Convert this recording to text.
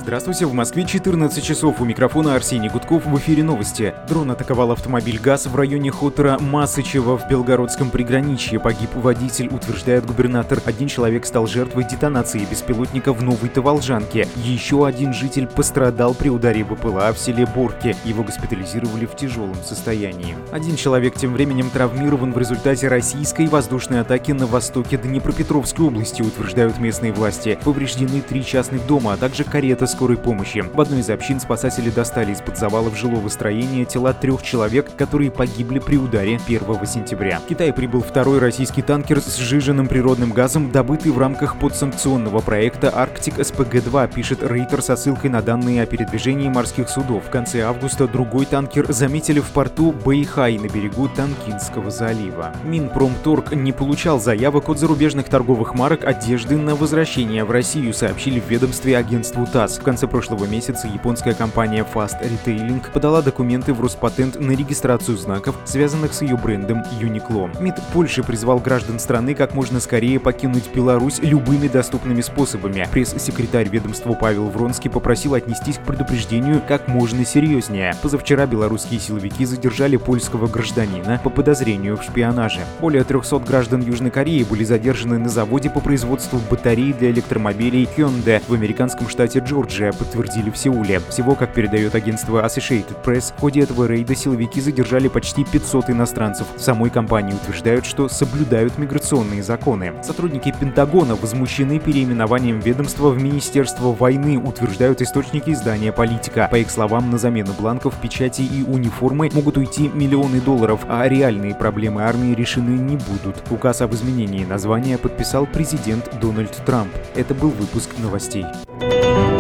Здравствуйте, в Москве 14 часов, у микрофона Арсений Гудков, в эфире новости. Дрон атаковал автомобиль ГАЗ в районе хутора Масычево в Белгородском приграничье. Погиб водитель, утверждает губернатор. Один человек стал жертвой детонации беспилотника в Новой Таволжанке. Еще один житель пострадал при ударе БПЛА в селе Борки. Его госпитализировали в тяжелом состоянии. Один человек тем временем травмирован в результате российской воздушной атаки на востоке Днепропетровской области, утверждают местные власти. Повреждены 3 частных дома, а также карета скорой помощи. В одной из общин спасатели достали из-под завалов жилого строения тела 3 человек, которые погибли при ударе 1 сентября. В Китай прибыл второй российский танкер с сжиженным природным газом, добытый в рамках подсанкционного проекта «Арктик СПГ-2», пишет Рейтер со ссылкой на данные о передвижении морских судов. В конце августа другой танкер заметили в порту Бэйхай на берегу Танкинского залива. Минпромторг не получал заявок от зарубежных торговых марок одежды на возвращение в Россию, сообщили в ведомстве агентству ТАСС. В конце прошлого месяца японская компания Fast Retailing подала документы в Роспатент на регистрацию знаков, связанных с ее брендом Uniqlo. МИД Польши призвал граждан страны как можно скорее покинуть Беларусь любыми доступными способами. Пресс-секретарь ведомства Павел Вронский попросил отнестись к предупреждению как можно серьезнее. Позавчера белорусские силовики задержали польского гражданина по подозрению в шпионаже. Более 300 граждан Южной Кореи были задержаны на заводе по производству батарей для электромобилей Hyundai в американском штате Джорджия, подтвердили в Сеуле. Всего, как передает агентство Associated Press, в ходе этого рейда силовики задержали почти 500 иностранцев. В самой компании утверждают, что соблюдают миграционные законы. Сотрудники Пентагона возмущены переименованием ведомства в Министерство войны, утверждают источники издания «Политика». По их словам, на замену бланков, печати и униформы могут уйти миллионы долларов, а реальные проблемы армии решены не будут. Указ об изменении названия подписал президент Дональд Трамп. Это был выпуск новостей.